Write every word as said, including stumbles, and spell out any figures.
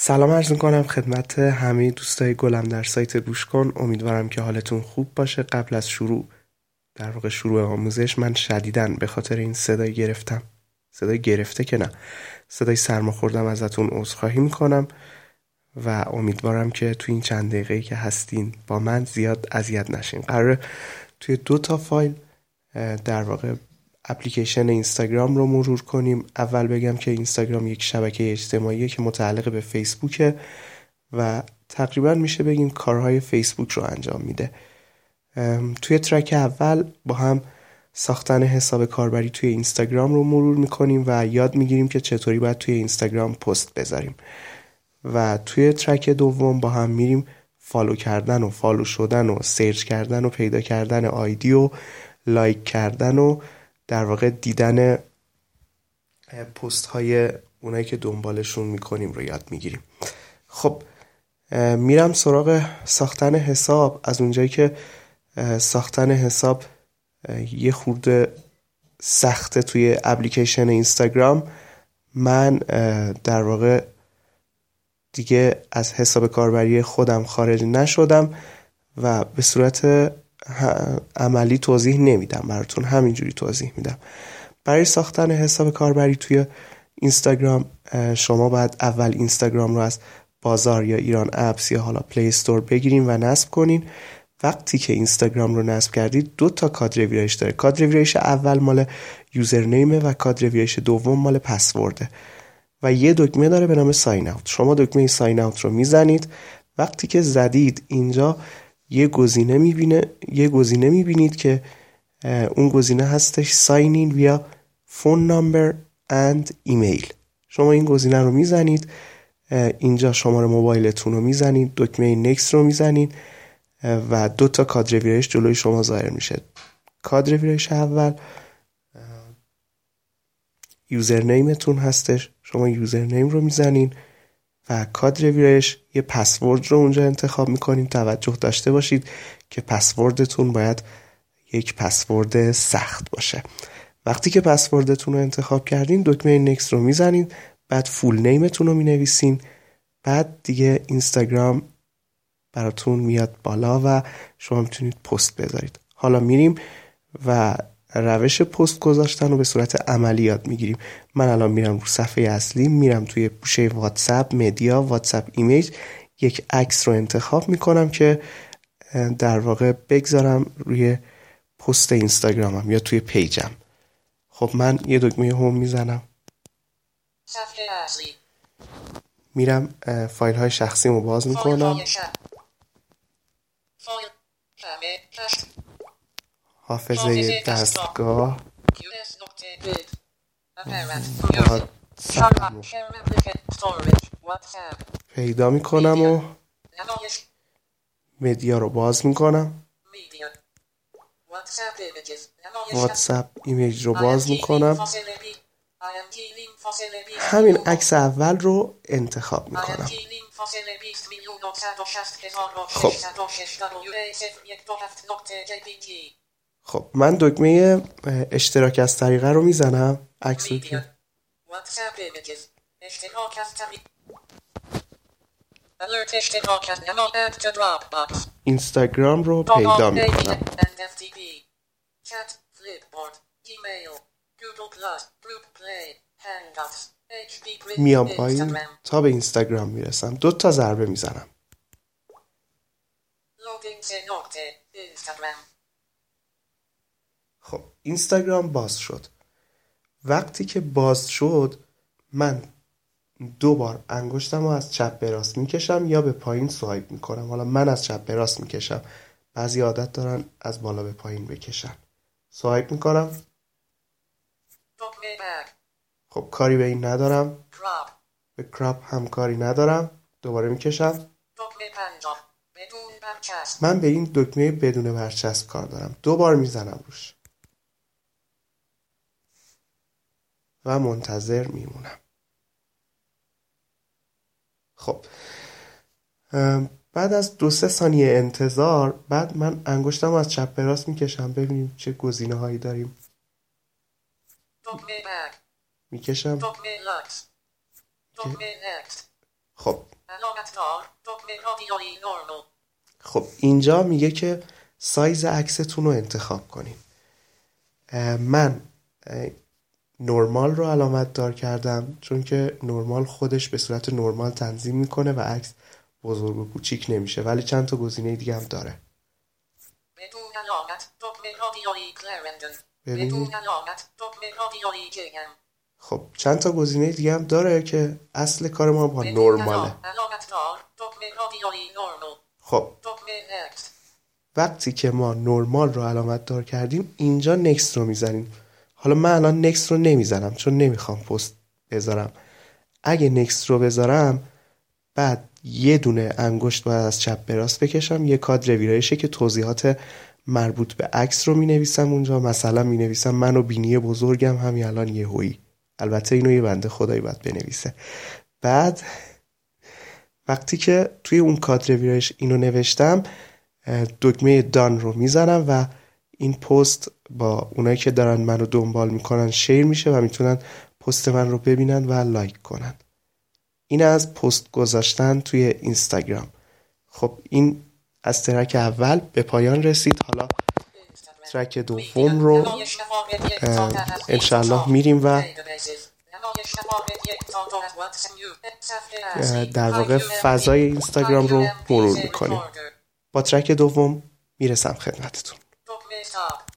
سلام عرض میکنم خدمت همه دوستای گلم در سایت گوش کن. امیدوارم که حالتون خوب باشه. قبل از شروع در واقع شروع آموزش من شدیداً به خاطر این صدای گرفتم صدای گرفته که نه صدای سرما خوردم ازتون عذرخواهی میکنم و امیدوارم که توی این چند دقیقه‌ای که هستین با من زیاد اذیت نشین. قراره توی دو تا فایل در واقع اپلیکیشن اینستاگرام رو مرور کنیم. اول بگم که اینستاگرام یک شبکه اجتماعیه که متعلق به فیسبوکه و تقریبا میشه بگیم کارهای فیسبوک رو انجام میده. توی ترک اول با هم ساختن حساب کاربری توی اینستاگرام رو مرور میکنیم و یاد میگیریم که چطوری باید توی اینستاگرام پست بذاریم و توی ترک دوم با هم میریم فالو کردن و فالو شدن و سرچ کردن و پیدا کردن آیدی و لایک کردن و در واقع دیدن پست های اونایی که دنبالشون میکنیم رو یاد میگیریم. خب میرم سراغ ساختن حساب. از اونجایی که ساختن حساب یه خورده سخته توی اپلیکیشن اینستاگرام، من در واقع دیگه از حساب کاربری خودم خارج نشدم و به صورت عملی توضیح نمیدم براتون، همینجوری توضیح میدم. برای ساختن حساب کاربری توی اینستاگرام شما باید اول اینستاگرام رو از بازار یا ایران اپس یا حالا پلی استور بگیرین و نصب کنین. وقتی که اینستاگرام رو نصب کردید دو تا کادر ویرایش داره. کادر ویرایش اول مال یوزرنیمه و کادر ویرایش دوم مال پسورده و یه دکمه داره به نام ساین اوت. شما دکمه ساین اوت رو میزنید. وقتی که زدید اینجا یه گزینه میبینه یه گزینه میبینید که اون گزینه هستش ساین این ویا فون نامبر اند ایمیل. شما این گزینه رو میزنید، اینجا شماره موبایلتون رو میزنید، دکمه نکست رو میزنید و دو تا کادر ویرایش جلوی شما ظاهر میشه. کادر ویرایش اول یوزرنیمتون هستش، شما یوزرنیم رو میزنین و کادر ویرایش یه پسورد رو اونجا انتخاب میکنین. توجه داشته باشید که پسوردتون باید یک پسورد سخت باشه. وقتی که پسوردتون رو انتخاب کردین دکمه نکست رو میزنین، بعد فول نیمتون رو مینویسین، بعد دیگه اینستاگرام براتون میاد بالا و شما میتونید پست بذارید. حالا میریم و روش پست گذاشتن رو به صورت عملی یاد میگیریم. من الان میرم رو صفحه اصلی، میرم توی گوشه واتساپ، مدیا، واتساپ ایمیج، یک عکس رو انتخاب میکنم که در واقع بگذارم روی پست اینستاگرامم یا توی پیجم. خب من یه دکمه هوم میزنم، صفحه اصلی، میرم فایل های شخصیمو باز میکنم، فایل همه کشت، حافظه دستگاه، واتساپ پیدا میکنم و مدیا رو باز میکنم، واتساپ ایمیج رو باز میکنم، همین عکس اول رو انتخاب میکنم. خب خب من دکمه اشتراک از طریقه رو میزنم، عکس رو که اینستاگرام رو پیدا میکنم، میام پایین تا به اینستاگرام میرسم، دو تا ضربه میزنم. خب اینستاگرام باز شد. وقتی که باز شد من دو بار انگشتم رو از چپ به راست میکشم یا به پایین سوایپ میکنم. حالا من از چپ به راست میکشم، بعضی عادت دارن از بالا به پایین بکشن. سوایپ میکنم، خب کاری به این ندارم، به کراپ هم کاری ندارم، دوباره میکشم. من به این دکمه بدون برچسب کار دارم، دو بار میزنم روش و منتظر میمونم. خب بعد از دو سه ثانیه انتظار، بعد من انگشتم از چپ به راست میکشم ببینیم چه گزینه هایی داریم. میکشم. خب علامت دار دکمه رادیویی نورمال. خب اینجا میگه که سایز عکستون رو انتخاب کنین. من نورمال رو علامت دار کردم چون که نورمال خودش به صورت نورمال تنظیم میکنه و عکس بزرگ و کوچیک نمیشه، ولی چند تا گزینه دیگه هم داره. بدون علامت دکمه رادیویی کلرندن. ببینید بدون علامت دکمه رادیویی کیگم. خب چند تا گزینه دیگه هم داره که اصل کار ما با بدون نورماله. علامت دار دکمه رادیویی نورمال. خب دکمه نکست. وقتی که ما نورمال رو علامت دار کردیم اینجا نکست رو میزنیم. حالا من الان نکست رو نمیزنم چون نمیخوام پست بذارم. اگه نکست رو بذارم بعد یه دونه انگشت باید از چپ به راست بکشم، یه کادر ویرایشه که توضیحات مربوط به عکس رو مینویسم اونجا. مثلا مینویسم من و بینی بزرگم همین الان یه هویی. البته اینو یه بنده خدایی باید بنویسه. بعد وقتی که توی اون کادر ویرایش اینو نوشتم دکمه دان رو میزنم و این پست با اونایی که دارن منو دنبال میکنن شیر میشه و میتونن پست من رو ببینن و لایک کنن. این از پست گذاشتن توی اینستاگرام. خب این از ترک اول به پایان رسید. حالا ترک دوم رو انشالله میریم و در واقع فضای اینستاگرام رو مرور میکنیم. با ترک دوم میرسم خدمتتون.